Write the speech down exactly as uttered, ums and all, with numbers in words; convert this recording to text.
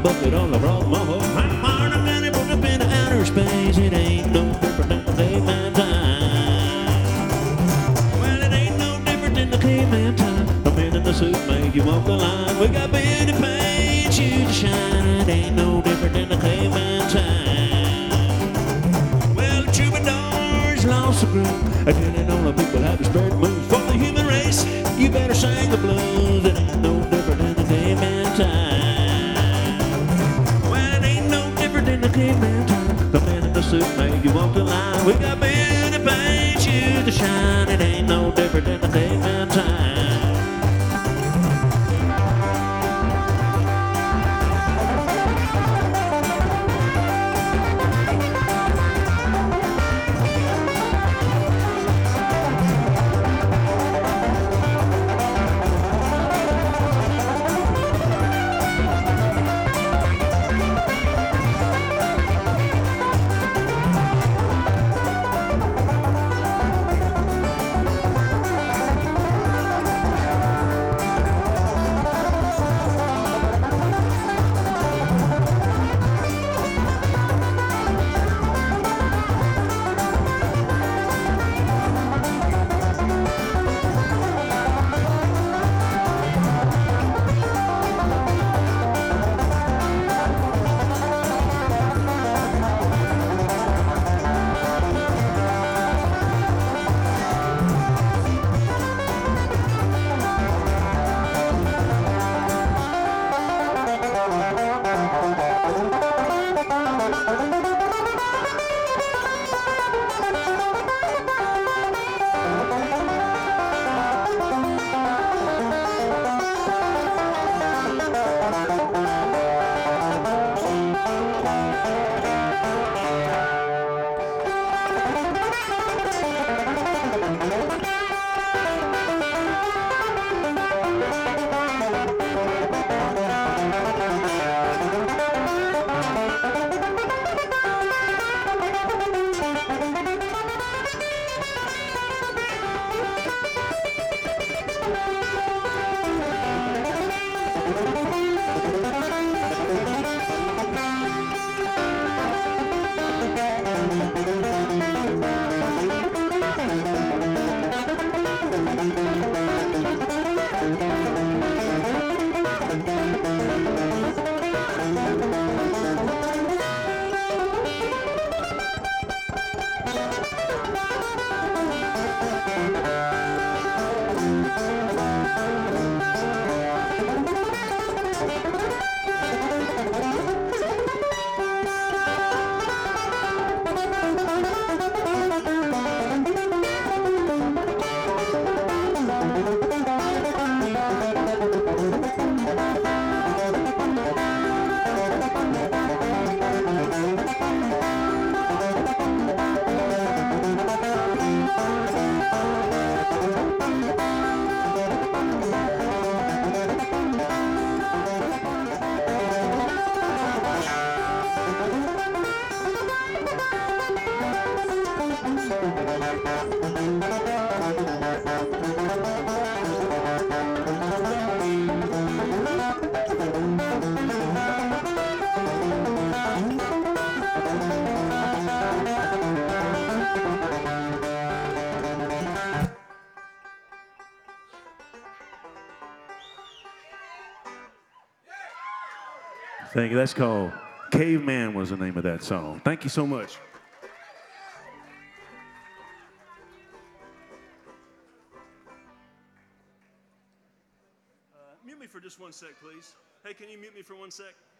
bucket on the broad mama. I'm hard, I'm gonna put up into outer space. It ain't no different than the caveman time. Well, it ain't no different than the caveman time. A man in the suit made you walk the line. We got beauty paint you to shine. It ain't no different than the caveman time. Well, the troubadours lost the groove. Again, all the people have to spread moves. For the human race, you better sing the blues. It ain't no different than the caveman time. Well, it ain't no different than the caveman time. The man in the suit made you walk the line. We got beauty paint you to shine. It ain't no different than the caveman time. Thank you. That's called Caveman was the name of that song. Thank you so much. Uh, mute me for just one sec, please. Hey, can you mute me for one sec?